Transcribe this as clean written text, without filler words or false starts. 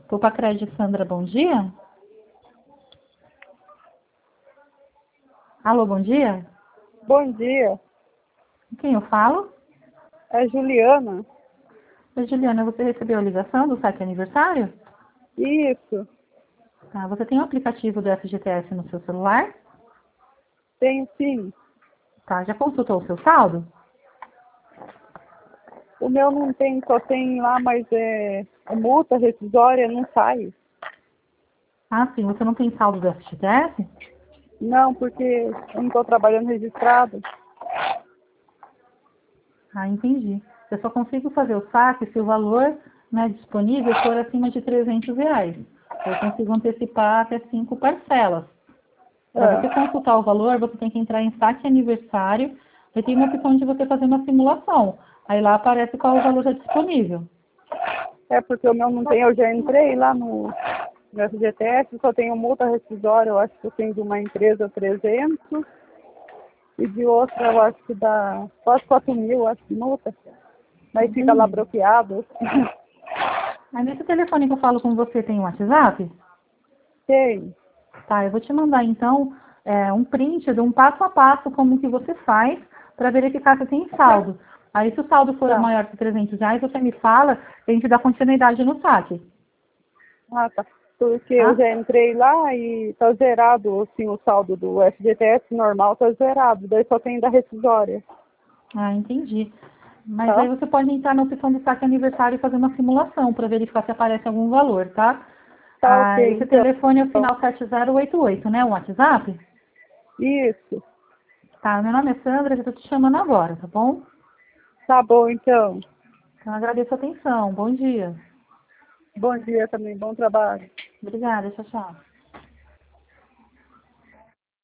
Poupa Crédito, Sandra, bom dia. Alô, bom dia. Bom dia, Com quem eu falo? é Juliana. Oi, Juliana, você recebeu a ligação do saque aniversário? Isso, Tá, você tem o aplicativo do FGTS no seu celular? tenho sim. Tá, já consultou o seu saldo? O meu não tem, só tem lá, mas é multa rescisória, não sai. Ah, sim, você não tem saldo do FGTS? Não, porque eu não estou trabalhando registrado. Ah, entendi. Eu só consigo fazer o saque se o valor, né, disponível for acima de R$ 300. Eu consigo antecipar até 5 parcelas. Para você É, consultar o valor, você tem que entrar em saque aniversário e tem uma opção de você fazer uma simulação. Aí lá aparece qual o valor já disponível. é porque o meu não tem, eu já entrei lá no FGTS, só tenho multa rescisória, eu acho que eu tenho de uma empresa 300 e de outra eu acho que dá quase 4.000, acho que multa. Mas fica lá Entendi. bloqueado. Aí nesse telefone que eu falo com você tem um WhatsApp? Tem. Tá, eu vou te mandar então um print de um passo a passo como que você faz para verificar se tem saldo. Aí se o saldo for Tá. maior que R$ 300, você me fala e a gente dá continuidade no saque, Ah, tá. Porque eu tá? já entrei lá e tá zerado, assim, o saldo do FGTS normal tá zerado, daí só tem da rescisória, Ah, entendi. Mas aí tá? você pode entrar na opção do saque aniversário e fazer uma simulação para verificar se aparece algum valor, tá? Tá Ah, ok, esse então. telefone é o final 7088, né? O WhatsApp? Isso. Tá, meu nome é Sandra, eu tô te chamando agora, tá bom? Tá bom, então. Então agradeço a atenção. Bom dia. Bom dia também, bom trabalho. Obrigada, tchau, tchau.